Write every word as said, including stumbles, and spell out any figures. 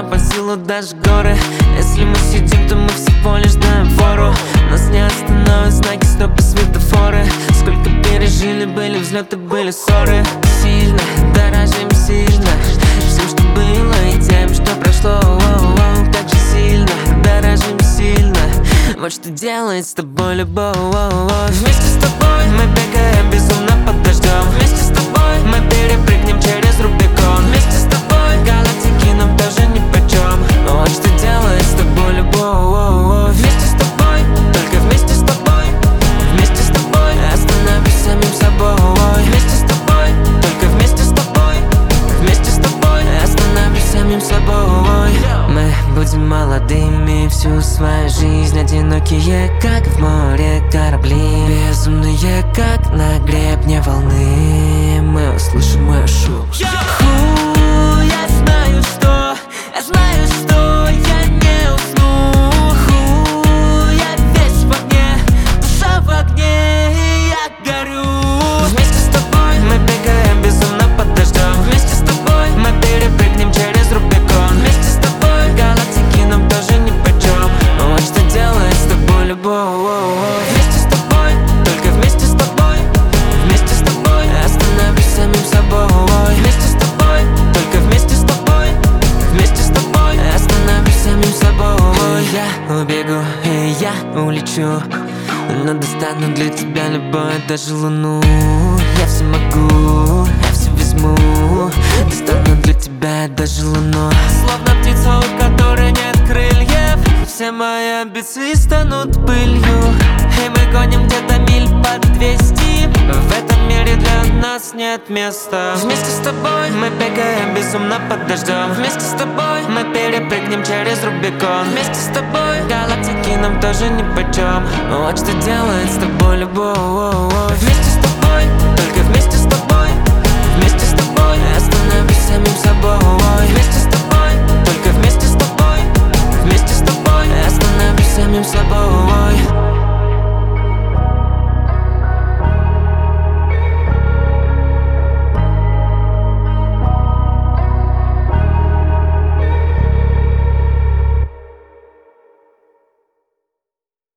нам по силу даже горы. Если мы сидим, то мы всего лишь даем фору. Нас не остановят знаки, стопы, светофоры. Сколько пережили, были взлеты, были ссоры. Сильно, дорожим сильно всем, что было, и тем, что прошло. Воу-воу, так же сильно, дорожим сильно. Вот что делает с тобой любовь. Вместе с тобой мы бегаем безумно под дождем. Вместе с тобой мы перепрыгнем через Рубикон. Вместе с тобой галактики нам тоже нипочем. Вот что делает с тобой любовь. Вместе с тобой, только вместе с тобой. Вместе с тобой остановлюсь самим собой. Вместе с тобой, только вместе с тобой. Вместе с тобой остановлюсь самим собой. Мы будем молодыми всю свою жизнь, одинокие, как в море корабли, безумные, как на гребне волны. Мы услышим мой шум. Ху, я знаю, что, я знаю, что я не усну. Ху, я весь в огне, душа в огне, и я горю. Вместе с тобой мы бегаем безумно под дождем. Вместе с тобой мы перепрыгнем через Рубикон. Вместе с тобой галактики нам тоже нипочем. Вот что делает с тобой любовь. Вместе с тобой, только вместе с тобой. Вместе с тобой остановлюсь самим собой. Вместе с тобой, только вместе с тобой. Вместе с тобой остановлюсь самим собой. Я убегу и я улечу, но достану для тебя любое, даже луну. Я все могу, я все возьму. Достану для тебя даже луну. Словно птица, у которой нет крыльев, все мои амбиции станут пылью. И мы гоним где-то миль под двести. В этом мире для нас нет места. Вместе с тобой мы бегаем безумно под дождем. Вместе с тобой мы перепрыгнем через Рубикон. Вместе с тобой галактики нам тоже нипочем. Вот что делает с тобой любовь. Вместе